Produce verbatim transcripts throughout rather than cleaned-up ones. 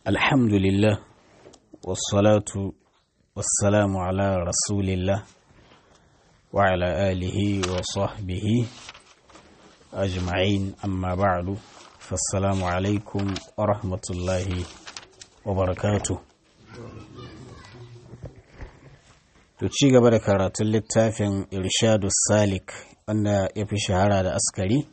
الحمد لله والصلاة والسلام على رسول الله وعلى آله وصحبه أجمعين أما بعد فالسلام عليكم ورحمة الله وبركاته تشي gaba karatun littafin Irshadu Salik wanda ya fi shahara da askari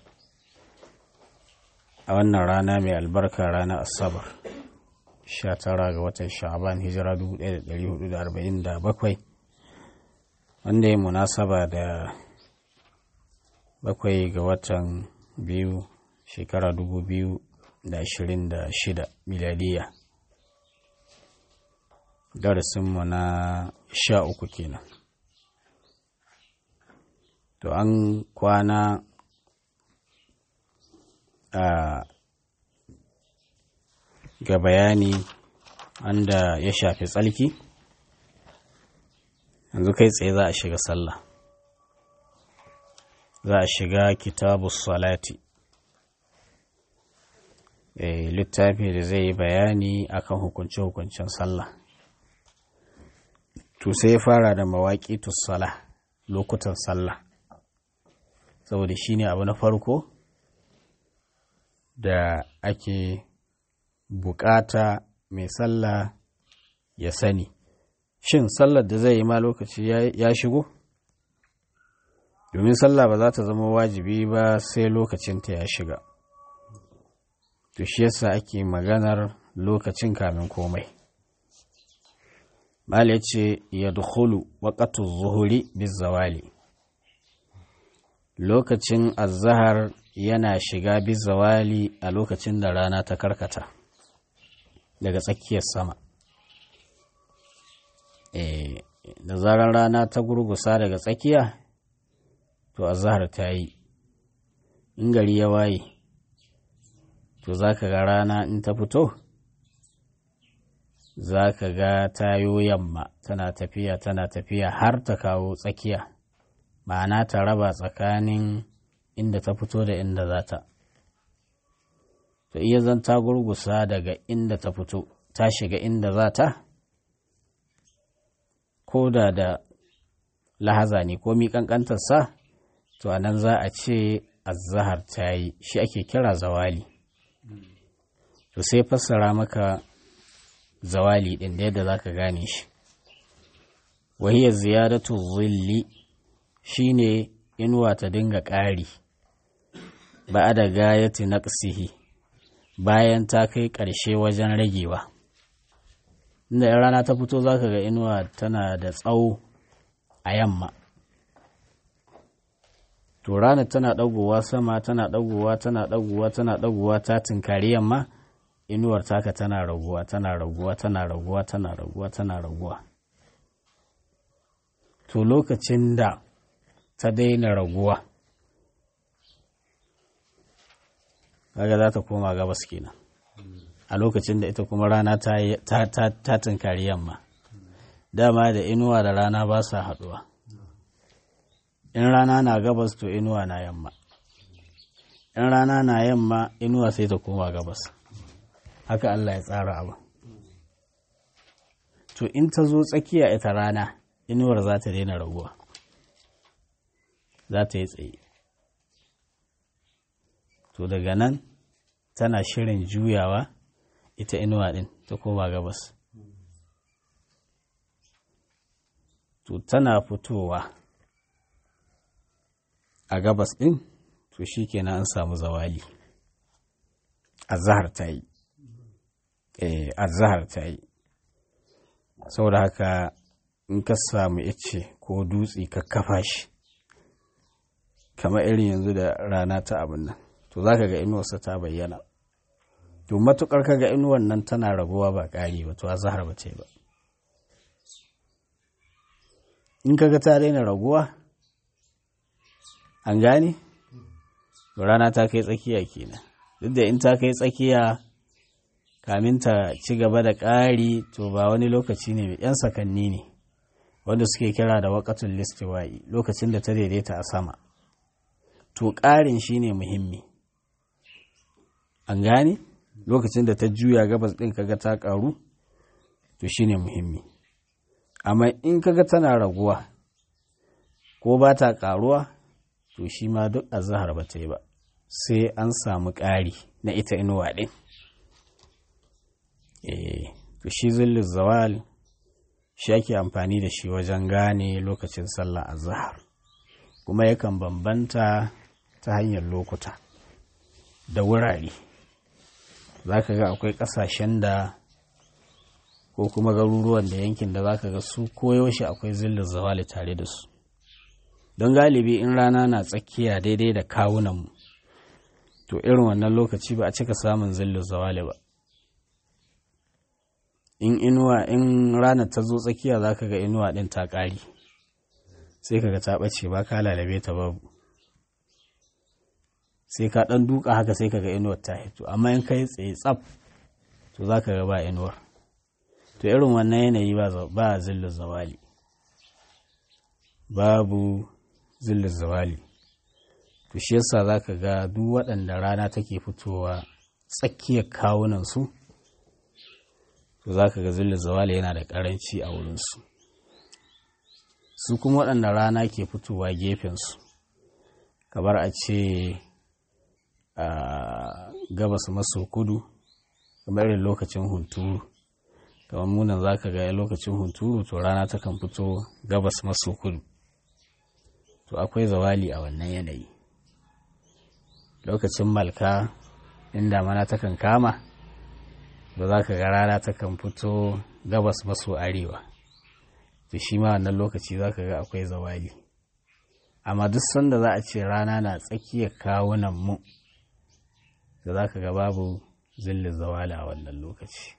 a wannan rana mai albarka ranar Asabar sha tara ga watan Sha'ban hijira dubu ɗaya da ɗari hudu da arba'in da bakwai wanda ya munasaba da bakwai ga watan biyu shekara dubu biyu da ashirin da shida miladiya. Darasinmu na sha uku kenan. To an kwana a ga bayani wanda ya shafi tsalki, yanzu kai tsaye za a shiga sallah, za a shiga kitabu salati, e, littafi da zai yi bayani akan hukunce-hukuncen sallah. To sai ya fara da mawaƙi tussala lokutan sallah, saboda shi ne abu na farko da ake bukata mai sallah ya sani. Shin sallar da zai yi ma lokaci ya shigo? Domin sallah ba za ta zama wajibi ba sai lokacinta ya shiga. To shi yasa ake maganar lokacin kamin komai. Mala ya ce ya dukulu waƙatu zuhuri bizawali. Lokacin azahar yana shiga bizawali a lokacin da rana ta karkata daga tsakiyar sama. E, da zarar rana ta gurgusa daga tsakiya, to azahar ta yi. In gari ya waye, to za ka ga rana in ta fito, za ka ga tayo yamma tana tafiya tana tafiya har ta kawo tsakiya, ma'ana ta raba tsakanin inda ta fito da inda za ta. To iya zan ta gurgusa daga inda ta fito ta shiga inda za ta, ko da da lahaza ne ko miƙanƙantarsa, to a nan za a ce azahar ta yi, shi ake kira zawali. To sai fassara maka zawali ɗin da yadda za ka gane shi. Wahiyar ziyadatu zilli shi ne inuwa ta dinga ƙari ba da gayati naqsihi bayan ta kai ƙarshe wajen ragewa. Inda in rana ta fito za ka ga inuwa tana da tsawo a yamma. To rana tana ɗagowa sama tana ɗagowa tana ɗagowa tana ɗagowa ta tinkari yamma, inuwar taka tana raguwa tana raguwa tana raguwa tana raguwa tana raguwa. To lokacin da ta daina raguwa, kaga za ta koma gabas kenan, a lokacin da ita kuma rana ta ta ta, ta tunkari yamma. Dama da inuwa da rana ba sa haɗuwa. In rana na gabas to inuwa na yamma, in rana na yamma inuwa sai ta koma gabas. Haka Allah ya tsara abu. To in ta zo tsakiya ita rana, inuwar za ta daina raguwa, za ta yi tsaye. To daga nan tana shirin juyawa ita inuwa ɗin ta koma gabas. To tana fitowa a gabas ɗin, to shi kenan an samu zawali. Azahar ta yi. Eh, azahar ta yi. Saboda haka in ka samu ice ko dutse ka kafa shi, kamar irin yanzu da rana ta abin nan, to za ka ga inuwarsa ta bayyana. To matuƙar ka ga inuwar nan tana raguwa ba ƙari ba, to azahar ba ce ba. In ka ga ta daina raguwa, an gane? To rana ta kai tsakiya kenan. Duk da in ta kai tsakiya kamin ta ci gaba da ƙari, to ba wani lokaci ne, ‘yan sakanni ne wanda suke kira da waƙatun listiwa'i, lokacin da ta daidaita a sama. To ƙarin shi ne muhimmi. An gane? lokacin da ta juya gabas ɗin kaga ta ƙaru to shine muhimmi. Amma in kaga tana raguwa ko ba ta ƙaruwa to shi ma duk azahar ba ta yi ba, sai an samu ƙari na ita inuwa ɗin. Eh, to shi zillin zawal shi ake amfani da shi wajen gane lokacin sallah azahar, kuma yakan bambanta ta hanyar lokuta da wurare. Za ka ga akwai ƙasashen da ko kuma garuruwan da yankin da za ka ga su koyaushe akwai zillin zawali tare da su, don galibi in rana na tsakiya daidai da kawunanmu to irin wannan lokaci ba a cika samun zillin zawali ba. In inuwa in rana ta zo tsakiya za ka ga inuwa ɗin ta ƙari, sai ka ga ta ɓace ba ka lalabe ta babu, sai ka ɗan duka haka sai ka ga inuwar ta hito. Amma in ka yi tsaye tsaf to za ka ga ba inuwar, to irin wannan yanayi ba zillin zawali, babu zillin zawali. To shi yasa za ka ga duk waɗanda rana take fitowa tsakiyar kawunansu to za ka ga zillin zawali yana da ƙaranci a wurinsu. Su kuma waɗanda rana ke fitowa gefensu, kamar a ce a gabas maso kudu, kamar irin lokacin hunturu, kamar munan za ka ga lokacin hunturu to rana takan fito gabas maso kudu, to akwai zawali a wannan yanayi. Lokacin malka inda mana takan kama, ba za ka ga rana takan fito gabas maso arewa, to shi ma wannan lokaci za ka ga akwai zawali. Amma duk sanda za a ce rana na tsakiyar kawunan mu, da za ka ga babu zillin zawali a wannan lokaci.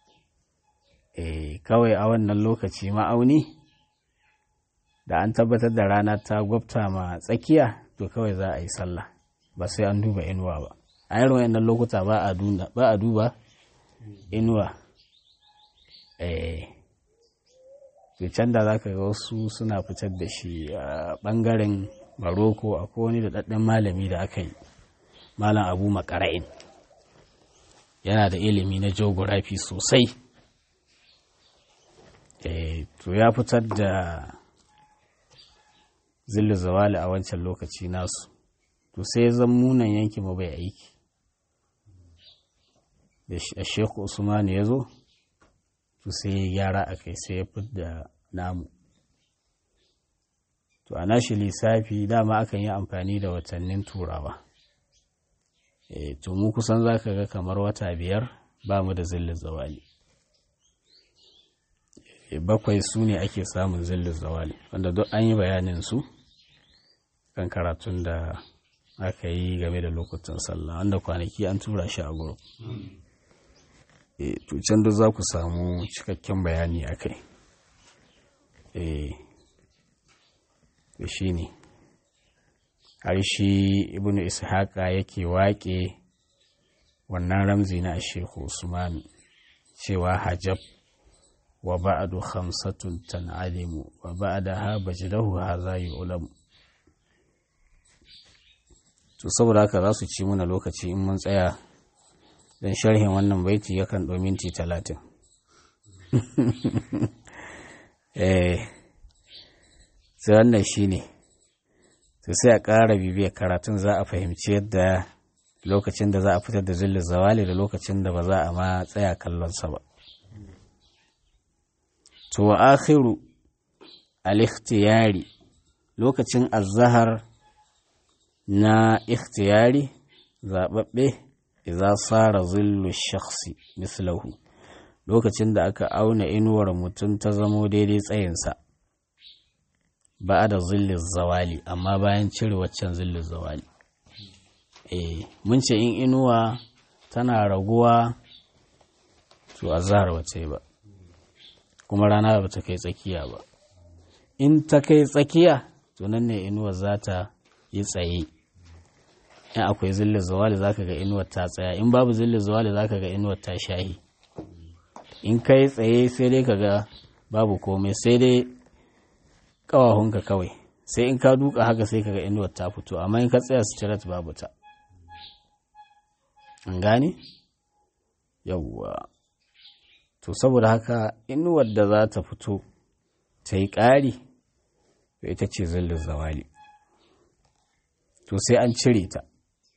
E, kawai a wannan lokaci ma'auni da an tabbatar da rana ta gwabta ma tsakiya to kawai za a yi sallah, ba sai an duba inuwa ba. A irin wannan lokuta ba a duba inuwa. Eh, to can da za ka ga wasu suna fitar da shi a ɓangaren Maroko. Akwai wani da ɗaɗɗen malami da aka yi, Malam Abu Makara'in, yana da ilimi na geography sosai. Eh, to ya fitar da zillin zawali a wancan lokaci nasu, to sai zan munan yanki ma bai aiki. Da Sheikh Usman ya zo to sai ya gyara a kai, sai ya fidda namu. To a nashi lissafi dama akan yi amfani da watannin turawa. E, to mu kusan za ka ga kamar wata biyar ba mu da zillin zawali. E, bakwai su ne ake samun zillin zawali, wanda duk an yi bayanin su kan karatun da aka yi game da lokutan sallah, wanda kwanaki an tura shi a gurin. E, to can da za ku samu cikakken bayani a kai. E, to shi ne har shi ibnu ishaqa yake waƙe wannan ramzi na Sheikh Usman cewa hajab wa ba'du khamsatun tan'alimu wa ba'daha bajdahu hadha yu'lam. To saboda haka za su ci muna lokaci in mun tsaya dan sharhin wannan baiti yakan ɗau minti talatin. eh sai wannan shine, to sai a ƙara bibiyar karatun za a fahimci yadda lokacin da za a fitar da zillin zawali da lokacin da ba za a ma tsaya kallonsa ba. To wa akhiru al-ikhtiyari, lokacin azhar na ikhtiyari zababbe, idza sara zillu shakhsi mislahu, lokacin da aka auna inuwar mutum ta zamo daidai tsayinsa, ba da zillin zawali, amma bayan cire waccan zillin zawali. Eh, mun ce in inuwa tana raguwa to azhar wace ba, kuma rana ba ta kai tsakiya ba. In ta kai tsakiya to nan ne inuwar za ta yi tsaye. In akwai zillin zawali za ka ga inuwar ta tsaya, in babu zillin zawali za ka ga inuwar ta shahi. In kai tsaye sai dai ka ga babu komai, sai dai ƙawahunka kawai, sai in ka duka haka sai ka ga inuwar ta fito, amma in ka tsaya straight babu ta. An gane? yawwa to saboda haka inuwar da za ta fito ta yi ƙari to ita ce zillin zawali to sai an cire ta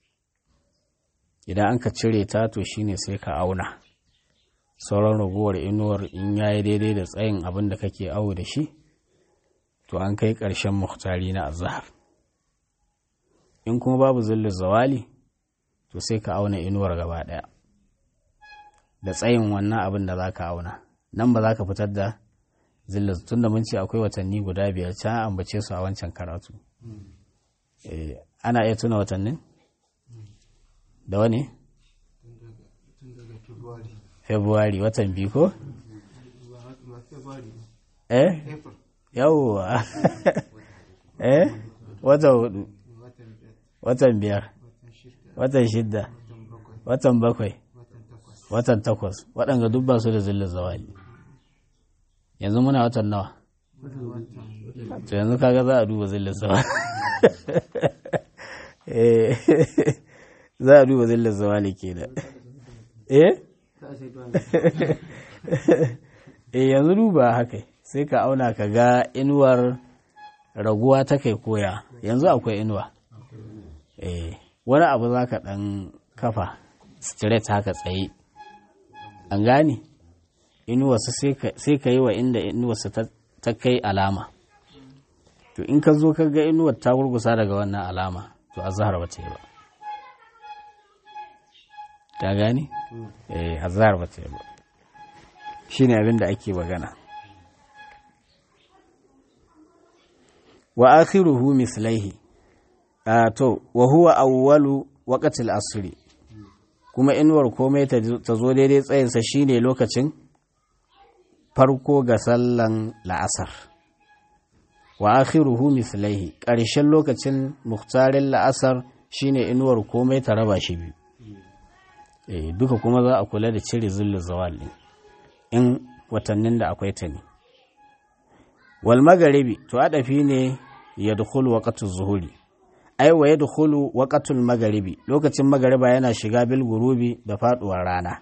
idan an ka cire ta to shine sai ka auna sauran ragowar inuwar in yayi daidai da tsayin abin da kake awo da shi to an kai ƙarshen muhtari na azhar in kuma babu zillin zawali to sai ka auna inuwar gaba ɗaya da tsayin wannan abin da za ka auna nan ba za ka fitar da zillin tun da mun ce akwai watanni guda biyar can ambace su a wancan karatu ana iya tuna watannin da wani february watan biyu ko eh yawwa eh watan hudu watan biyar watan shidda watan bakwai watan takwas waɗanda duk ba su da zillin zawali yanzu muna watan nawa to yanzu kaga za a duba zillin zawali za a duba zillin zawali ke da eh eh yanzu duba haka sai ka auna ka ga inuwar raguwa ta kai koya yanzu akwai inuwa eh wani abu za ka ɗan kafa straight haka tsaye an gane inuwarsa sai ka yi wa inda inuwarsa ta kai alama to in ka zo ka ga inuwar ta gurgusa daga wannan alama to azhar ba ta yi ba ka gane eh azhar ba ta yi ba shine abin da ake magana wa akhiruhu mislaihi a to wa huwa awwalu waqtil asri kuma inuwar komai ta zo daidai tsayinsa shine lokacin farko ga sallan la'asar wa akhiruhu mislaihi ƙarshen lokacin muhtarin la'asar shine inuwar komai ta raba shi biyu eh duka kuma za a kula da cire zillin zawal din in watannin da akwai ta ne wal magharibi to adafi ne yadkhulu waqtu zuhuri ai wa yadkhulu waqtul magharibi lokacin magariba yana shiga bil gurubi da faduwar rana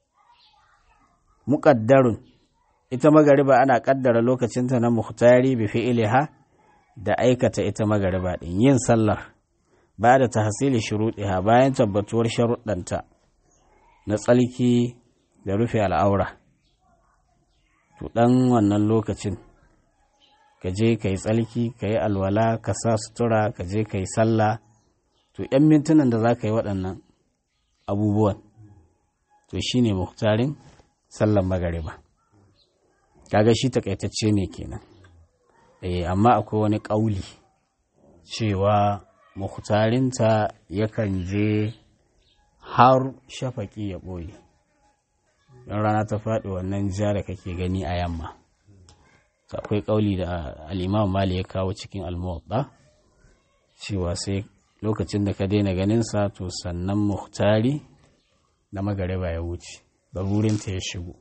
muqaddarun ita magariba ana kaddara lokacin ta na muhtari bi fi'liha da aikata ita magariba din yin sallar ba da tahsili shuruɗiha bayan tabbatuwar sharuɗanta na tsalki da rufe al'aura to dan wannan lokacin ka je ka yi tsalki ka yi alwala ka sa sutura ka je ka yi sallah to ‘yan mintunan da za ka yi waɗannan abubuwan to shi ne muhtarin sallan magariba kaga shi takaitacce ne kenan eh amma akwai wani ƙauli cewa muhtarinta yakan je har shafaƙi ya ɓoye don rana ta faɗi wannan ja da kake gani a yamma akwai kauli da al'imam mali ya kawo cikin al-muwatta cewa sai lokacin da ka daina ganinsa to sannan muhtari na magariba ya wuce baburinta ya shigo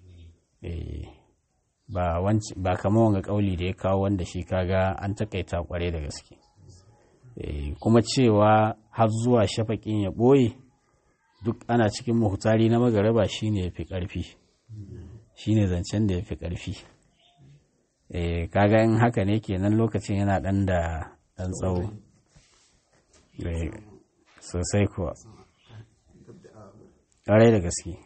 ba kama wanga kauli da ya kawo wanda shi kaga an takaita kware da gaske kuma cewa har zuwa shafaƙin ya ɓoye duk ana cikin muhtari na magariba shine ya fi ƙarfi shine zancen da ya fi ƙarfi eh kaga in haka ne kenan lokacin yana dan da dan tsawo eh sosai kuwa ƙarai da gaske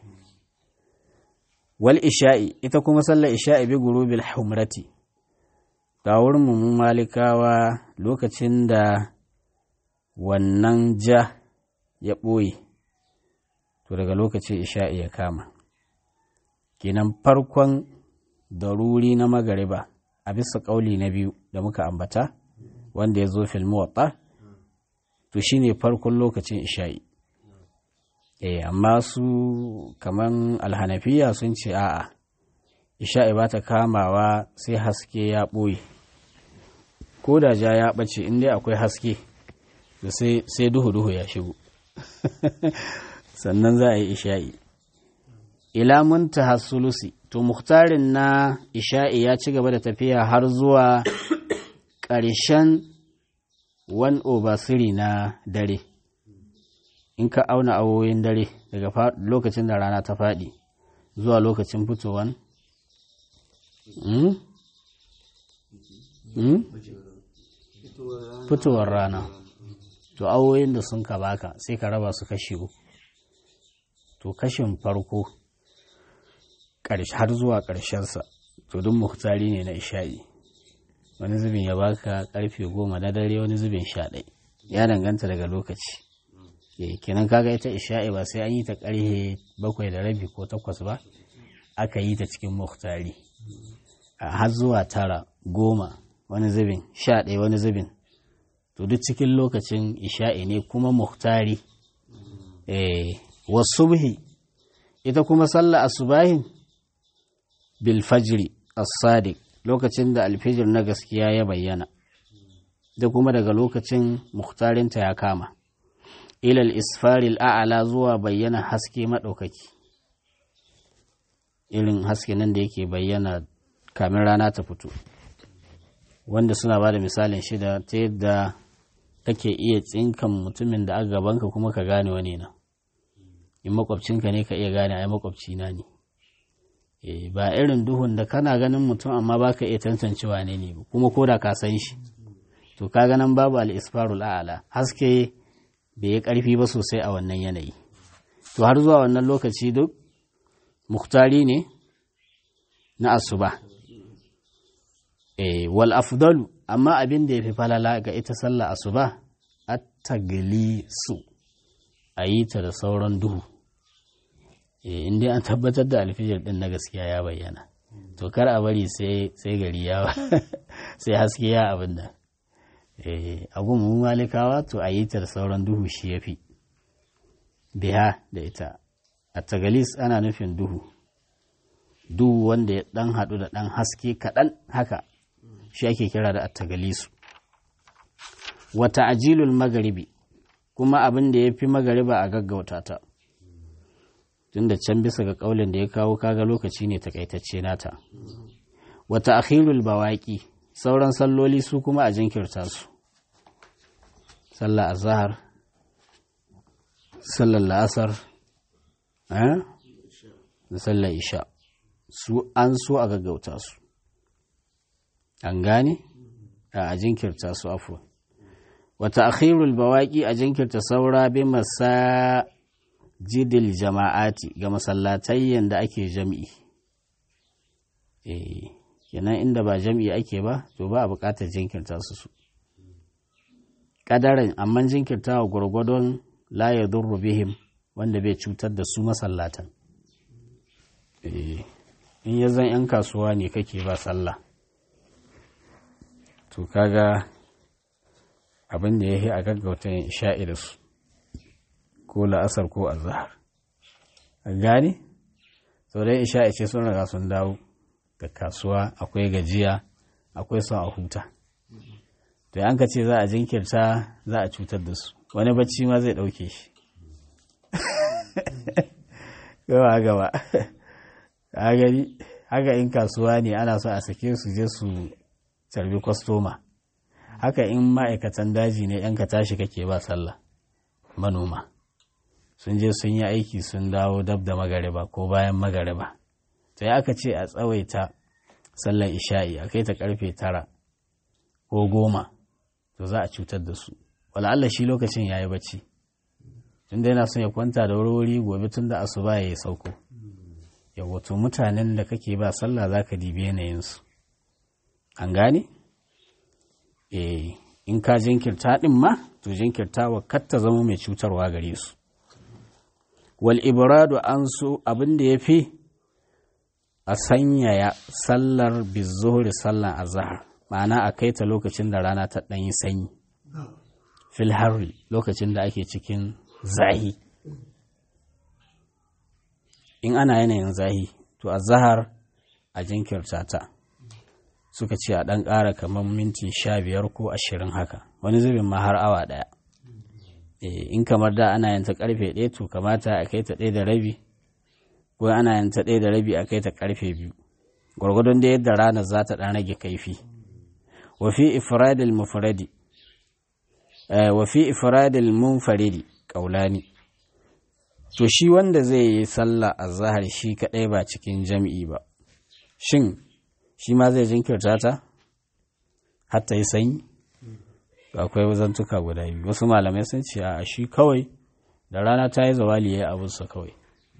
wal isha'i ita kuma sallar isha'i bi gurubil humrati ga wurin mu malikawa lokacin da wannan ja ya ɓoye to daga lokacin isha'i ya kama kenan farkon daruri na magariba a bisa ƙauli na biyu da muka ambata wanda ya zo fil muwatta to shine farkon lokacin isha'i eh amma su kaman alhanafiya sun ce a'a isha'i ba ta kamawa sai haske ya ɓoye ko da ja ya ɓace in dai akwai haske to sai sai duhu duhu ya shigo sannan za a yi isha'i ila muntaha sulusi to muhtarin na isha'i ya ci gaba da tafiya har zuwa ƙarshen one over three na dare in ka auna awoyin dare daga lokacin da rana ta faɗi zuwa lokacin fitowan fitowar rana, to awoyin da sun ka baka sai ka raba su kashi uku. To kashin farko har zuwa ƙarshensa to duk muhtari ne na isha'i, wani zubin ya baka karfe goma na dare, wani zubin sha ɗaya, ya danganta daga lokaci. Kenan kaga ita isha'i ba sai an yi ta karfe bakwai da rabi ko takwas ba, aka yi ta cikin muhtari har zuwa tara, goma, wani zubin sha ɗaya, wani zubin to duk cikin lokacin isha'i ne kuma muhtari. Wasubhi ita kuma sallah asubahin bil fajri as-sadiq, lokacin da alfijir na gaskiya ya bayyana, da kuma daga lokacin muhtarinta ya kama, ilal isfaril a'ala zuwa bayyana haske maɗaukaki, irin haske nan da yake bayyana kamin rana ta fito, wanda suna ba da misalin shida ta yadda kake iya tsinkan mutumin da aka gabanka kuma ka gane wani na, in makwabcinka ne ka iya gane ai makwabcina ne. E, ba irin duhun da kana ganin mutum amma baka iya tantancewa ne ne kuma ko da ka san shi, to ka ganin babu al-isfarul a'la, haske bai yi karfi ba sosai a wannan yanayi. To har zuwa wannan lokaci duk muhtari ne na asuba. E, wal afdalu, amma abin da yafi falala ga ita sallah asuba at-taglisu, a yi ta da sauran duhu. In dai an tabbatar da alfijir din na gaskiya ya bayyana, to kar a bari sai gari ya sai haske ya abin da abun mu malikawa, to a yi ta da sauran duhu shi ya fi biha da ita. A tagalis ana nufin duhu, duhu wanda ya dan haɗu da dan haske kaɗan haka, shi ake kira da attagalisu. Wata ajilul magaribi, kuma abin da ya fi magariba a gaggauta ta, tunda can bisa ga kaulin da ya kawo kaga lokaci ne takaitacce nata. Wata akhirul bawaki, sauran salloli su kuma a jinkirta su, sallar azhar, sallar la'asar, eh da sallar isha, su an so a gaggauta su, an gane a jinkirta su afwan. Wata akhirul bawaki, a jinkirta saura bi masa jidil jama'ati, ga masallatayyan da ake jam'i. Eh, kenan inda ba jam'i ake ba, to ba a buƙatar jinkirta su su. Ƙadarin, amma jinkirta wa gwargwadon la ya durru bihim, wanda bai cutar da su masallatan. Eh, in ya zan ‘yan kasuwa ne kake ba sallah, to kaga abin da ya yi a gaggauta yin isha'i da su, ko la'asar ko azhar, gani sau dai isha'i ce sun riga sun dawo ga kasuwa, akwai gajiya, akwai son a huta, to an ka ce za a jinkirta za a cutar da su, wani bacci ma zai ɗauke shi gaba gaba a gani haka in kasuwa ne ana so a sake su je su tarbi kwastoma, haka in ma'aikatan daji ne ‘yan ka tashi kake ba sallah, manoma sun je sun yi aiki sun dawo dab da magariba ko bayan magariba, to ya aka ce a tsawaita sallar isha'i a kai ta karfe tara ko goma, to za a cutar da su, wala Allah shi lokacin ya yi bacci, tun da yana son ya kwanta da wuri gobe tun da asuba ya yi sauko. Yau to mutanen da kake ba sallah za ka dibi yanayinsu, an gane? Eh, in ka jinkirta ɗin ma, to jinkirta wa katta zama mai cutarwa gare su. Wal ibradu an so abin da ya fi a sanyaya sallar bizuhuri sallar azhar, ma'ana a kai ta lokacin da rana ta ɗanyi sanyi, fil harri, lokacin da ake cikin zahi. In ana yanayin zahi, to azhar a jinkirta ta, suka ce a ɗan ƙara kamar minti sha biyar ko ashirin haka, wani zubin ma har awa ɗaya. In kamar da ana yanta ƙarfe ɗaya, to kamata a kai ta ɗaya da rabi, ko ana yanta ɗaya da rabi a kai ta ƙarfe biyu, gwargwadon da yadda ranar za ta ɗan rage kaifi. Wafi ifradil mufradi wafi ifradil munfaridi ƙaulani, to shi wanda zai yi sallah azhar shi kadai ba cikin jam'i ba shin shi ma zai jinkirta ta har ta yi sanyi akwai wazantuka guda biyu wasu malamai sun ce a shi kawai da rana ta yi zawali ya yi abinsa kawai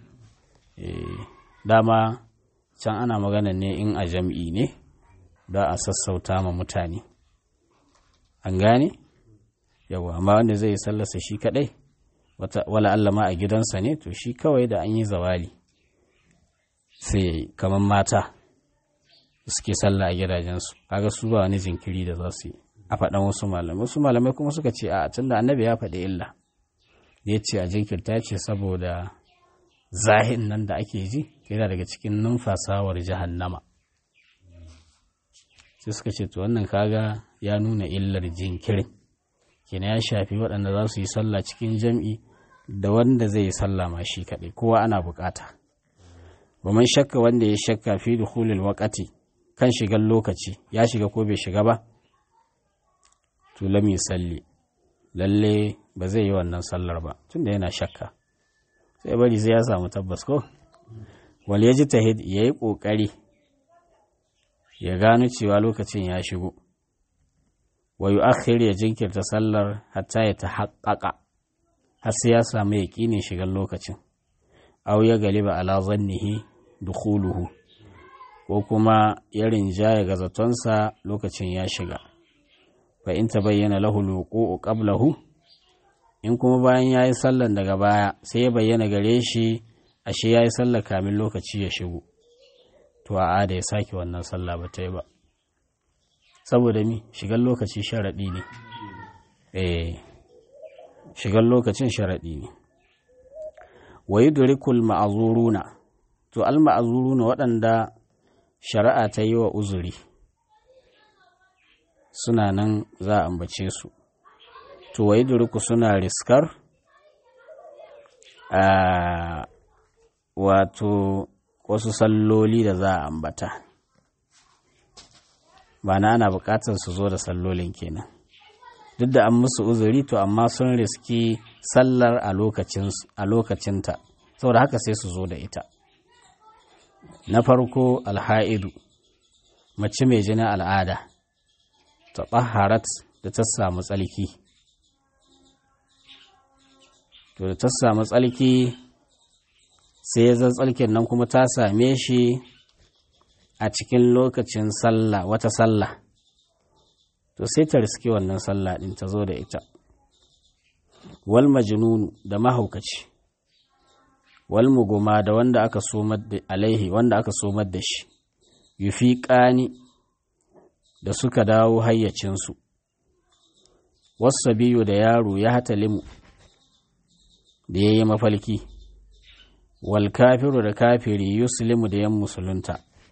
dama can ana magana ne in a jam'i ne da a sassauta ma mutane an gane yawa amma wanda zai yi sallarsa shi kadai wala Allah ma a gidansa ne to shi kawai da an yi zawali sai kamar mata suke sallah a gidajensu kaga su ba wani jinkiri da za su yi a faɗan wasu malamai wasu malamai kuma suka ce a tunda annabi ya faɗi illa ya ce a jinkirta ce saboda zahin nan da ake ji yana daga cikin numfasawar jahannama sai suka ce to wannan kaga ya nuna illar jinkirin kenan ya shafi waɗanda za su yi sallah cikin jam'i da wanda zai yi sallah ma shi kaɗai kowa ana bukata ba man shakka wanda ya shakka fi dukhulil waqti kan shigar lokaci ya shiga ko bai shiga ba to lam yusalli lalle ba zai yi wannan sallar ba tunda yana shakka sai bari sai ya samu tabbas ko wal yajtahid yayi kokari ya gano cewa lokacin ya shigo wa yu'akhir ya jinkirta sallar hatta ya tahaqqaqa har sai ya samu yaqinin shigar lokacin aw ya galiba ala zannihi dukhuluhu ko kuma ya rinjaya ga zatonsa lokacin ya shiga fa in tabayyana lahu alwuqu'u qablahu in kuma bayan yayi sallan daga baya sai ya bayyana gare shi ashe yayi sallar kamin lokaci ya shigo to a da ya sake wannan sallah ba ta yi ba saboda mi shigar lokaci sharaɗi ne eh shigar lokacin sharaɗi ne wa yudrikul ma'zuruna to al ma'zuruna waɗanda shari'a ta yi wa uzuri suna nan za a ambace su to wa yudriku suna riskar a wato wasu salloli da za a ambata ba na ana bukatar su zo da sallolin kenan duk da an musu uzuri to amma sun riski sallar a lokacinta saboda haka sai su zo da ita na farko alha'idu mace mai jinin al'ada ta tsaharat da ta samu tsalki to da ta samu tsalki sai ya zan tsalkin nan kuma ta same shi a cikin lokacin sallah wata sallah to sai ta riski wannan sallah din ta zo da ita wal majnunu da mahaukaci wal muguma da wanda aka somar da alaihi wanda aka somar da shi yufiqani da suka dawo hayyacinsu wasabiyu da yaro ya hatalimu da yayi mafalki wal kafiru da kafiri yuslimu da yan musulunta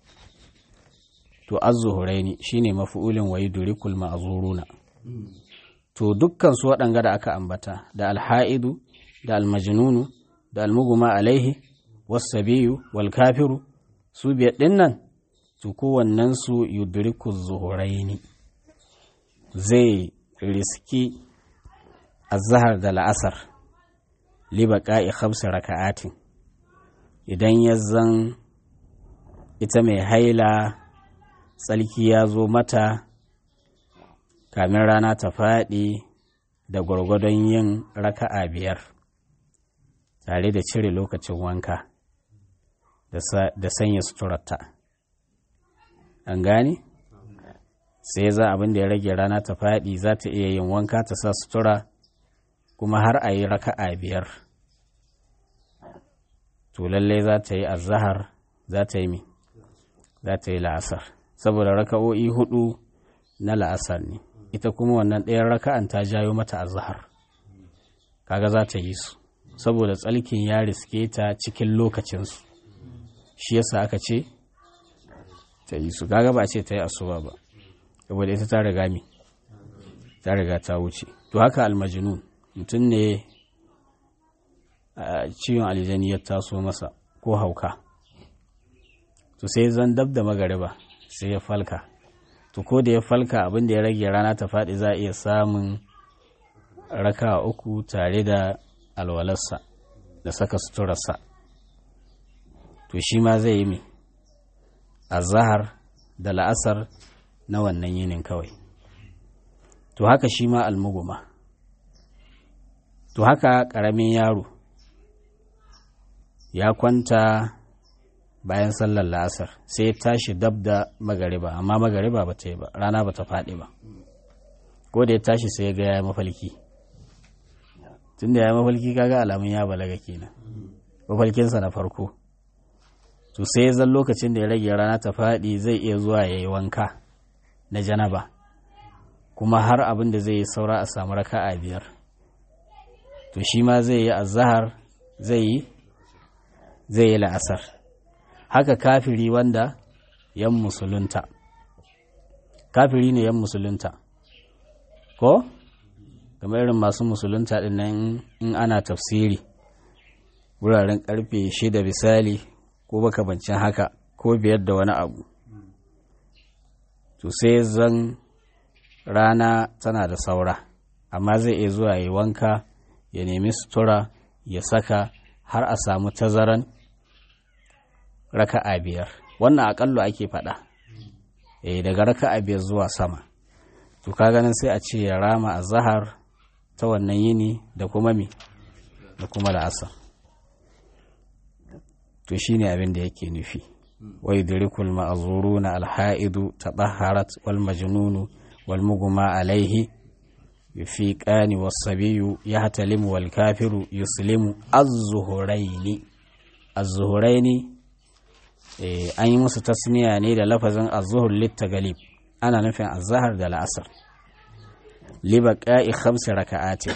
to az-zuhuraini shine maf'ulin wa yudrikul ma'zuruna to dukkan su waɗanga da aka ambata da al-ha'idu da al-majnunu da al-mughma alaihi was-sabiyu wal kafiru su biyar dinnan to kowannen su yudriku az-zuhuraini zai riski az-zahar da al-asr li baqa'i khams raka'atin idan yazzan ita mai haila tsalki ya zo mata kamin rana ta faɗi da gwargwadon yin raka'a biyar tare da cire lokacin wanka da sanya suturarta an gane sai za abin da ya rage rana ta faɗi za ta iya yin wanka ta sa sutura kuma har a yi raka'a biyar to lallai za ta yi azahar za ta yi mi za ta yi la'asar saboda raka'o'i hudu na la'asar ne ita kuma wannan ɗayan raka'an ta jayo mata azhar kaga za ta yi su saboda tsalkin ya riske ta cikin lokacinsu shi yasa aka ce ta yi su kaga ba a ce ta yi asuba ba saboda ita ta riga mi ta riga ta wuce to haka almajnun mutum ne ciwon aljani ya taso masa ko hauka to sai zan dab da magariba sai ya falka to ko da ya falka abin da ya rage rana ta faɗi za a iya samun raka uku tare da alwalarsa da saka suturarsa to shi ma zai yi mi azhar da la'asar na wannan yinin kawai. To haka shi ma almuguma, to haka ƙaramin yaro ya kwanta bayan sallar la'asar sai ya tashi dab da magariba, amma magariba ba ta yi ba, rana ba ta faɗi ba, ko da ya tashi sai ya ga ya mafalki. Tun da ya mafalki kaga alamun ya balaga kenan, mafalkinsa na farko. To sai ya zan lokacin da ya rage rana ta faɗi zai iya zuwa ya yi wanka na janaba, kuma har abin da zai yi saura a samu raka'a biyar. To shi ma zai yi azhar, zai yi zai yi la'asar. Haka kafiri wanda yan musulunta, kafiri ne yan musulunta ko kamar irin masu musulunta din nan in ana tafsiri wuraren karfe shida misali ko bakabancin haka ko biyar da wani abu, to sai zan rana tana da saura amma zai iya zuwa yi wanka ya nemi sutura ya saka har a samu tazaran raka'a biyar. Wannan aƙallo ake faɗa, eh daga raka'a biyar zuwa sama. To ka ganin sai a ce ya rama azhar ta wannan yini da kuma mi da kuma la'asar. To shine abin da yake nufi. Wa yudrikul ma'zuruna al-ha'idu tadahharat wal majnunu wal mughma alayhi yufiqani was-sabiyyu yahtalimu wal kafiru yuslimu az-zuhuraini. Az-zuhuraini eh an yi musu tasniya ne da lafazin az-zuhur lit-taglib, ana nufin az-zahar da la'asar. Li baqa'i khamsi raka'ati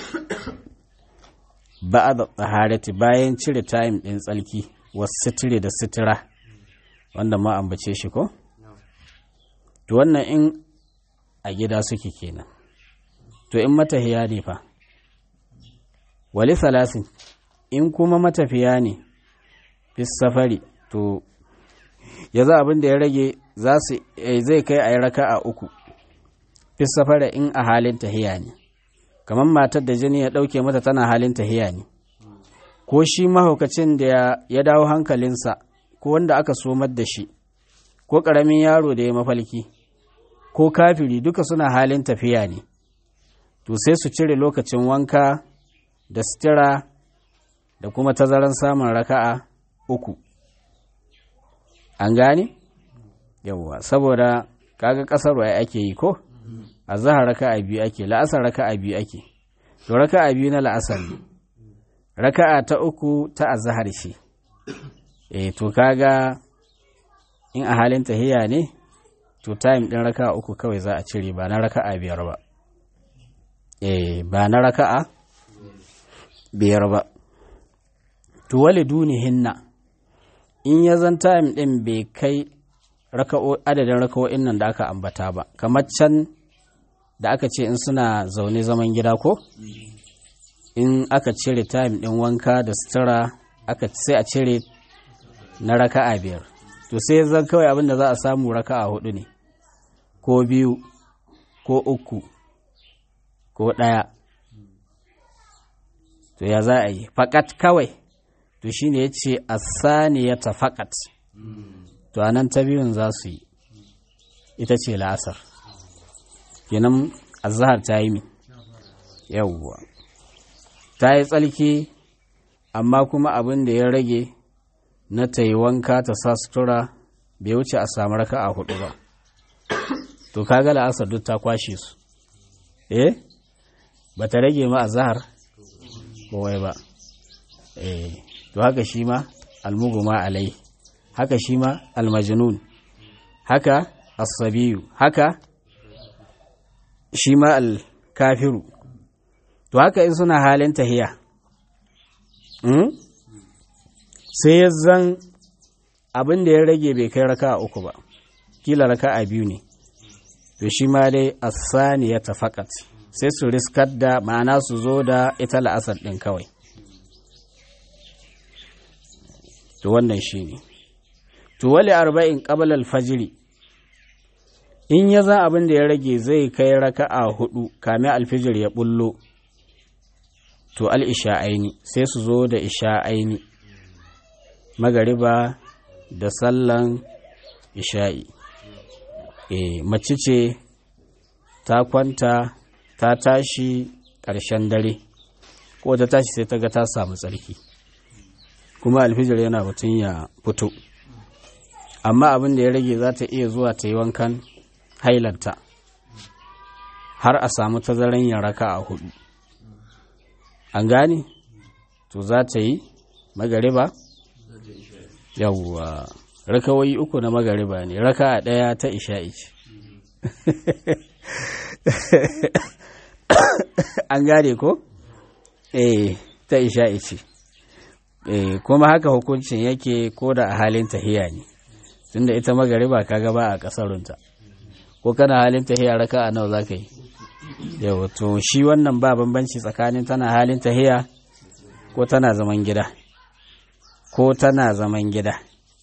ba'da taharati, bayan cire time din tsalki, was-sitri da sitira wanda ma ambace shi ko? To wannan in a gida suke kenan. To in matafiya ne fa? Wali salasin, in kuma matafiya ne fi safari, to ya za abin da ya rage zai kai a yi raka'a uku fi safari in a halin tahiya ne, kamar matar da jini ya ɗauke mata tana halin tahiya ne, ko shi mahaukacin da ya dawo hankalinsa, ko wanda aka somar da shi, ko ƙaramin yaro da ya mafalki, ko kafiri, duka suna halin tafiya ne. To sai su cire lokacin wanka da sitira da kuma tazaran samun raka'a uku. An gane? Yawwa, saboda kaga ƙasar wai ake yi ko? A zahar raka'a biyu ake, la'asar raka'a biyu ake. To raka'a biyu na la'asar ne. Raka'a ta uku ta azhar shi. Eh to kaga in a halin tahiya ne, to time din raka'a uku kawai za a cire, ba na raka'a biyar ba. Eh ba na raka'a biyar ba. To wali dunihinna, in ya zan time din bai kai raka'o adadin raka'o'in nan da aka ambata ba, kamar can da aka ce in suna zaune zaman gida ko? In aka cire time din wanka da sutura, aka sai a cire na raka'a biyar. To sai zan kawai abin da za a samu raka'a hudu ne, ko biyu, ko uku, ko ɗaya. To ya za a yi? Faƙat kawai. To shi ne ya ce asaniyata faƙat. To anan ta biyun za su yi, ita ce la'asar. Kenan azhar ta yi mi? Yawwa. Ta yi tsalki, amma kuma abin da ya rage na ta yi wanka ta sa sutura bai wuce a samu raka'a hudu ba. To kaga la'asar duk ta kwashe su. Eh? Ba ta rage ma azhar kowai ba. Eh, to haka shi ma almuguma alai, haka shi ma almajnun, haka as-sabiyu, haka shi ma al-kafiru. To haka in suna halin tahiya. Mm? Sai ya zan abin da ya rage bai kai raka'a uku ba, kila raka'a biyu ne. To shi ma dai as-saniyata faqat, sai su riskar da ma'ana su zo da ita la'asar ɗin kawai. To wannan shi ne. To wali arba'in qabla al-fajri, in ya za abin da ya rage zai kai raka'a hudu kame alfijir ya bullo, to al-isha'aini sai su zo da isha'aini magariba da sallan isha'i. E, mace ce ta kwanta ta tashi ƙarshen dare ko ta tashi sai ta ga ta samu tsarki kuma alfijir yana batun ya fito, amma abin da ya rage za ta iya zuwa ta yi wankan hailanta har a samu tazaran yin raka a hudu. An gane? To za ta yi magariba, yawwa rakawai uku na magariba ne, raka a ɗaya ta isha'i ce. An gane ko? Eh, ta isha'i ce. Eh, kuma haka hukuncin yake ko da a halin tahiya ne, tunda ita magariba kaga ba a kasarunta. Ko kana halin tahiya raka a nawa za ka yi? Yau, to shi wannan ba bambanci tsakanin tana halin tahiya ko tana zaman gida. Ko tana zaman gida.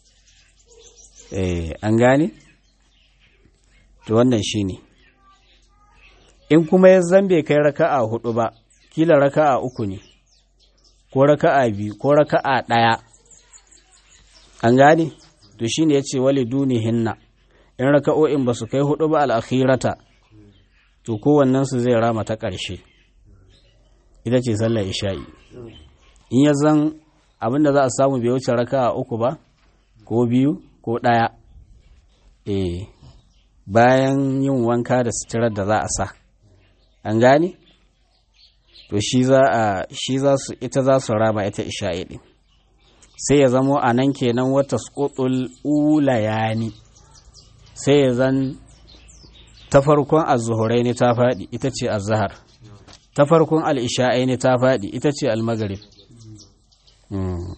Eh, an gane? To wannan shi ne. In kuma ya zambe kai raka'a hudu ba, kila raka'a uku ne, ko raka'a biyu, ko raka'a ɗaya. An gane? To shi ne ya ce wali duni hinna, in raka'o'in ba su kai hudu ba al'akhirata, to kowannensu zai rama ta ƙarshe. Ita ce sallar isha'i. In ya zan abinda za a samu bai wuce raka'a uku ba, ko biyu, ko ɗaya. Eh, bayan yin wanka da sitirar da za a sa. An gane? To shi za a shi za su ita za su rama ita isha'i din. Sai ya zamo a nan kenan wata suqutul ulayani. Sai ya zan ta farkon az-zuhurai ne ta faɗi ita ce az-zahar. Ta farkon al-isha'ai ne ta faɗi ita ce al-maghrib. Hmm.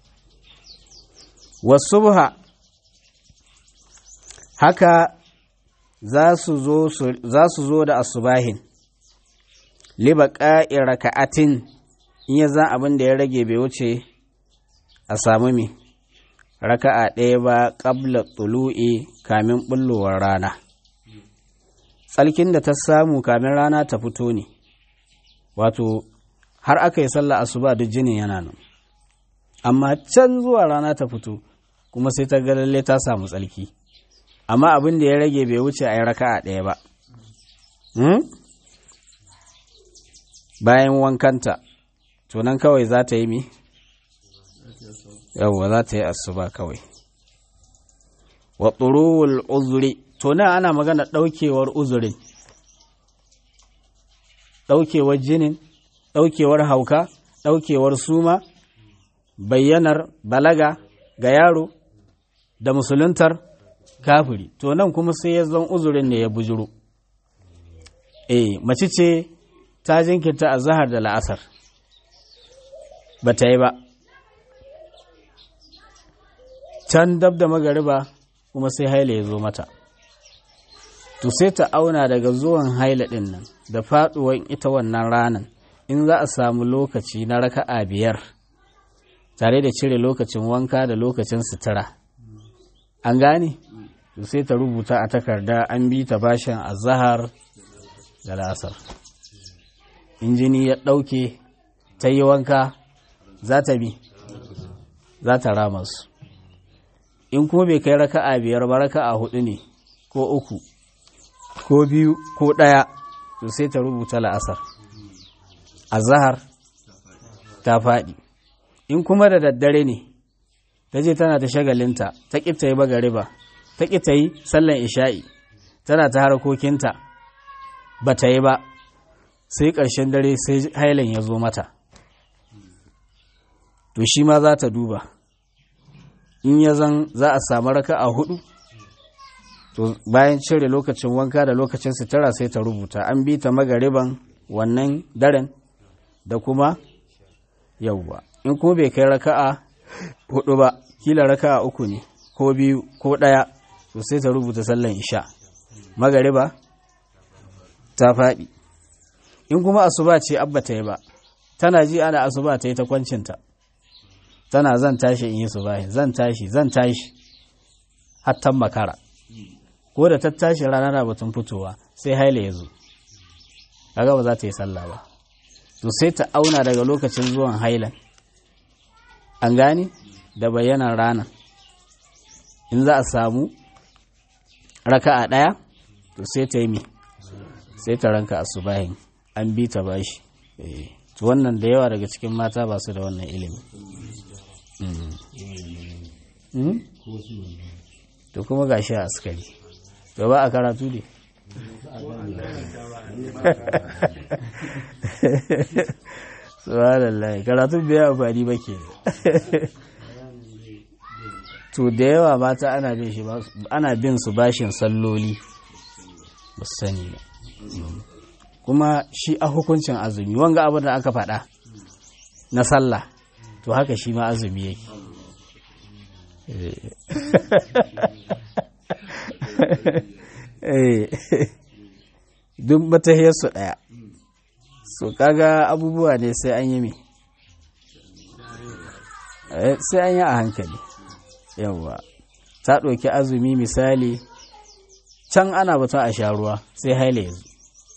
Was-subha haka za su zo za su zo da asubahin. Libaqa'i raka'atin in ya zan abin da ya rage bai wuce a samu mi raka'a ɗaya ba qabla tulu'i kamin bullowar rana. Tsalkin da ta samu kamin rana ta fito ne, wato har aka yi sallah asuba duk jinin yana nan, amma can zuwa rana ta fito kuma sai ta ga lalle ta samu tsalki, amma abin da ya rage bai wuce a yi raka'a ɗaya ba. Hmm? Bayan wankanta, to nan kawai za ta yi mi? Yawwa za ta yi asuba kawai. Wa turuwul uzuri, to nan ana magana ɗaukewar uzurin, ɗaukewar jinin, ɗaukewar hauka, ɗaukewar suma, bayyanar balaga ga yaro da musuluntar kafiri. To nan kuma sai ya zan uzurin ne ya bujuru. Eh, mace ce ta jinkirta a zahar da la'asar, ba ta yi ba. Can dab da magariba kuma sai haila ya zo mata. To sai ta auna daga zuwan haila ɗin nan da faɗuwan ita wannan ranan, in za a samu lokaci na raka'a biyar tare da cire lokacin wanka da lokacin sutura. An gane? To sai ta rubuta a takarda an bi ta bashin azhar da la'asar. In jini ya ɗauke ta yi wanka za ta bi, za ta rama su. In kuma bai kai raka'a biyar ba raka'a hudu ne, ko uku, ko biyu, ko ɗaya, to sai ta rubuta la'asar. Azhar ta faɗi. In kuma da daddare ne, ta je tana ta shagalinta, ta ƙi ta yi magariba, ta ƙi ta yi sallan isha'i, tana ta harkokinta, ba ta yi ba. Sai ƙarshen dare sai hailan ya zo mata, to shi ma za ta duba. In ya zan za a samu raka a hudu, to bayan cire lokacin wanka da lokacin sutura sai ta rubuta an bi ta magariban wannan daren da kuma yauwa. In kuma bai kai raka'a hudu ba, kila raka'a uku ne ko biyu ko ɗaya, to sai ta rubuta sallan isha, magariba ta faɗi. In kuma asuba ce abba ta yi ba, tana ji ana asuba ta yi ta kwancinta, tana zan tashi in yi subahin, zan tashi zan tashi hattan makara, ko da ta tashi rana na batun fitowa sai haila ya zo, kaga ba za ta yi sallah ba. to sai ta auna daga lokacin zuwan hailan an gane da bayanan rana in za a samu raka'a ɗaya to sai ta yi mi sai ta ranka asubahin an bi ta bashi to wannan da yawa daga cikin mata ba su da wannan ilimi to kuma ga shi a askari to ba a karatu ne subhanallah karatu bai amfani ba ke to da yawa mata ana bin shi ana bin su bashin salloli ba su sani ba kuma shi a hukuncin azumi wanga abin da aka faɗa na sallah to haka shi ma azumi yake duk matahiyarsu ɗaya so kaga abubuwa ne sai an yi mi sai an yi a hankali yawwa ta ɗauki azumi misali can ana batun a sha ruwa sai haila ya zo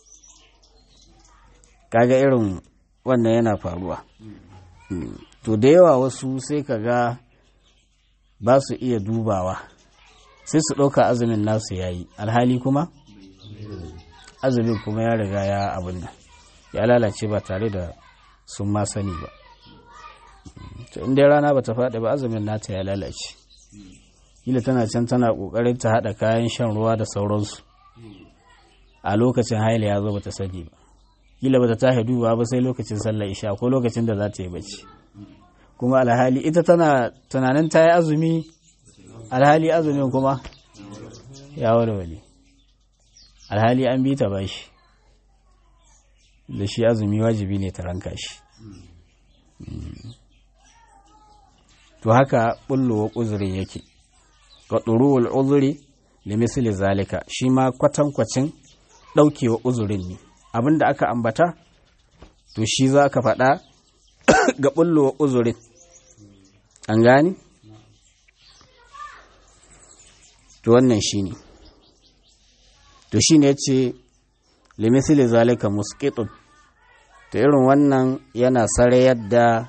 kaga irin wannan yana faruwa to da yawa wasu sai kaga ba su iya dubawa sai su ɗauka azumin nasu ya yi alhali kuma azumin kuma ya riga ya abin nan ya lalace ba tare da sun ma sani ba to inda rana ba ta faɗi ba azumin nata ya lalace kila tana can tana ƙoƙarin ta haɗa kayan shan ruwa da sauransu a lokacin haila ya zo ba ta sani ba kila ba ta tashi duba ba sai lokacin sallar isha ko lokacin da za ta yi bacci kuma alhali ita tana tunanin ta yi azumi alhali azumin kuma ya walwale alhali an bi ta bashi da shi azumi wajibi ne ta ranka shi to haka bullowa uzurin yake ga ɗuruwar uzuri da misali zalika shi ma kwatankwacin ɗaukewa uzurin ne abinda aka ambata to shi za ka faɗa ga bullowa uzurin an gani to wannan shi ne to shi ne ce limisili zalika muskitun to irin wannan yana sare yadda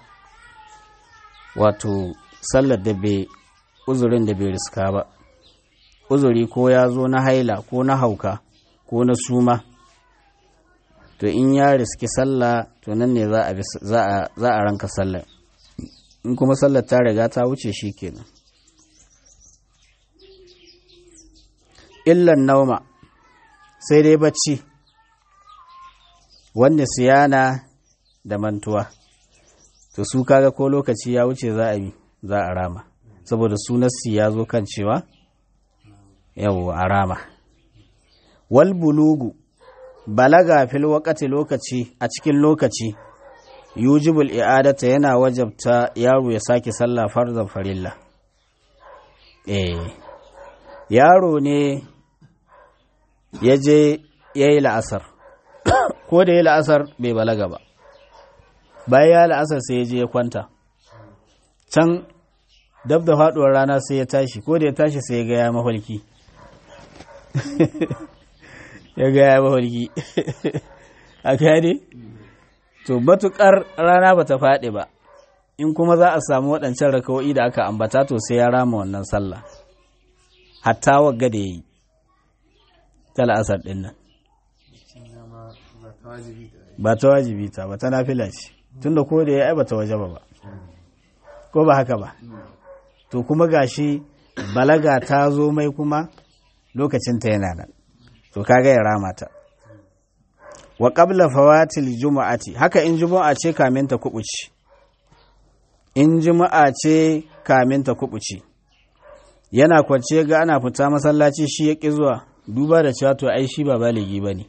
wato sallar da bai uzurin da bai riska ba uzuri ko ya zo na haila ko na hauka ko na suma to in ya riski sallah to nan ne za a ranka sallar in kuma sallar ta riga ta wuce shi kenan illan nauma sai dai bacci wanda siyana da mantuwa to su kaga ko lokaci ya wuce za a yi za a rama saboda sunarsi ya zo kan cewa yau a rama wal bulugu balaga fil waqati lokaci a cikin lokaci yujibul i'adata yana wajabta yaro ya sake sallah farzan farilla eh yaro ne ya je yayi la'asar ko da yayi la'asar bai balaga ba bayan ya la'asar sai ya je ya kwanta can dab da faduwar rana sai ya tashi ko da ya tashi sai ya ga ya mafarki ya ga ya mafarki a gane to matukar rana bata faɗi ba in kuma za a samu waɗancan rakawo'i da aka ambata to sai ya rama wannan sallah hatta wagga da yayi ta la'asar ɗin nan ba ta wajibi ta ba ta nafila ce tunda ko da ya ai bata wajaba ba ko ba haka ba to kuma gashi balaga ta zo mai kuma lokacin ta yana nan to kaga ya rama ta wa qabla fawatil jumu'ati haka in jumu'a ce kamin ta kubuci in jumu'a ce kamin ta kubuci yana kwance ga ana fita masallaci shi ya ki zuwa duba da cewa to ai shi ba baligi bane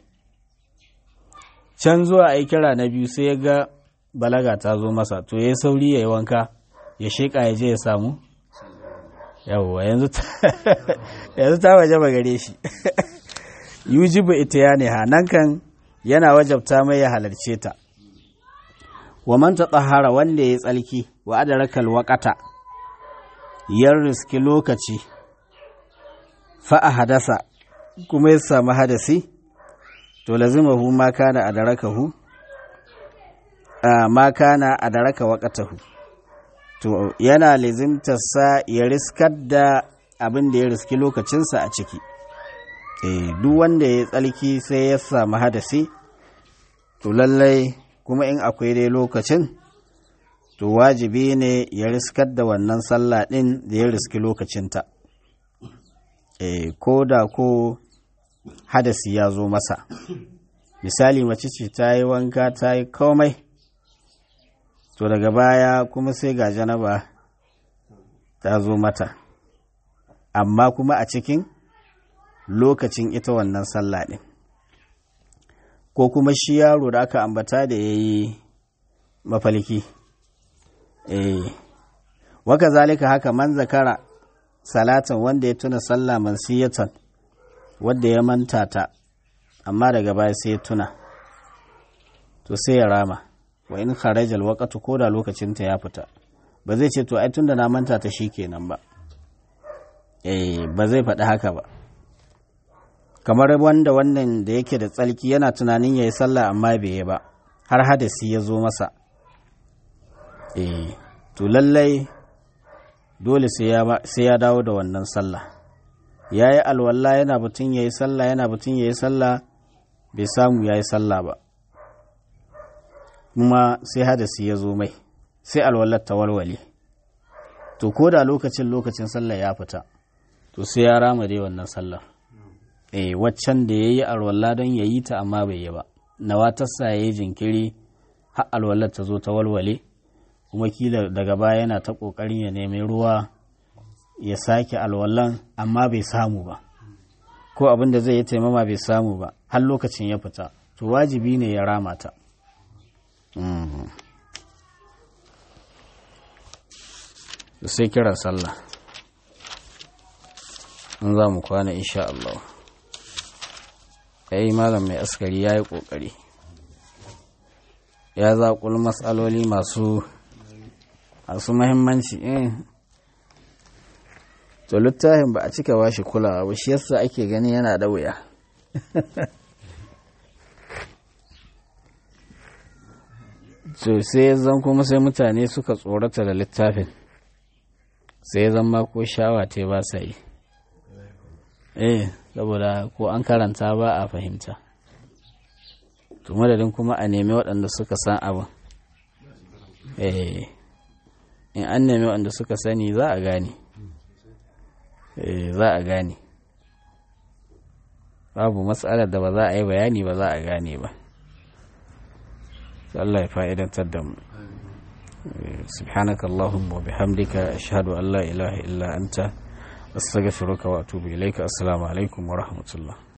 can zuwa ai kira na biyu sai ya ga balaga ta zo masa to yayi sauri yayi wanka ya sheka ya je ya samu yawwa yanzu yanzu ta waje ba gare shi yujibu itiyani ha nan kan yana wajabta mai ya halarce ta wa man tatahara wanda ya tsalki wa adarakal waqata yar riski lokaci fa hadasa kuma ya samu hadasi to lazimahu ma kana adarakahu ma kana a daraka waƙatahu to yana lizimtarsa ya riskar da abin da ya riski lokacinsa a ciki e, duk wanda ya tsalki sai ya samu hadasi to lallai kuma in akwai dai lokacin to wajibi ne ya riskar da wannan sallah ɗin da ya riski lokacinta e, ko da ko hadasi ya zo masa misali mace ce ta yi wanka ta yi komai to daga baya kuma sai ga janaba ta zo mata amma kuma a cikin lokacin ita wannan sallah ɗin ko kuma shi yaro da aka ambata da ya yi mafalki eh waka zalika haka man zakara salatan wanda ya tuna sallah mansiyatan wadda ya manta ta amma daga baya sai ya tuna to sai ya rama wa in kharaja alwaqtu ko da lokacin ta ya fita ba zai ce to ai tunda na manta ta shikenan ba eh ba zai faɗi haka ba kamar wanda wannan da yake da tsalki yana tunanin yayi sallah amma bai yi ba har hadasi ya zo masa eh to lallai dole sai ya sai ya dawo da wannan sallah yayi alwala yana butun yayi sallah yana butun yayi sallah bai samu yayi sallah ba kuma sai hadasi ya zo mai sai alwallar ta walwale to ko da lokacin lokacin sallah ya fita to sai ya rama dai wannan sallar eh waccan da yayi alwala don yayi ta amma bai yi ba nawatarsa yayi jinkiri har alwallar ta zo ta walwale kuma kila daga baya yana ta kokarin ya nemi ruwa ya sake alwallan amma bai samu ba ko abin da zai yi taimama bai samu ba har lokacin ya fita to wajibi ne ya rama ta sai kiran sallah in za mu kwana insha Allah kai malam mai askari ya yi ƙoƙari ya zaƙul matsaloli masu masu mahimmanci eh to littafin ba a cika ba shi kulawa ba shi yasa ake gani yana da wuya to sai zan kuma sai mutane suka tsorata da littafin sai zan ma ko shawa te ba sa yi eh saboda ko an karanta ba a fahimta to madadin kuma a nemi waɗanda suka san abin eh in an nemi waɗanda suka sani za a gane eh za a gane babu matsalar da ba za a yi bayani ba za a gane ba Allah ya fa'idantar da mu subhanaka allahumma wa bihamdika ashhadu an la ilaha illa anta astaghfiruka wa atubu ilaika assalamu alaikum wa rahmatullah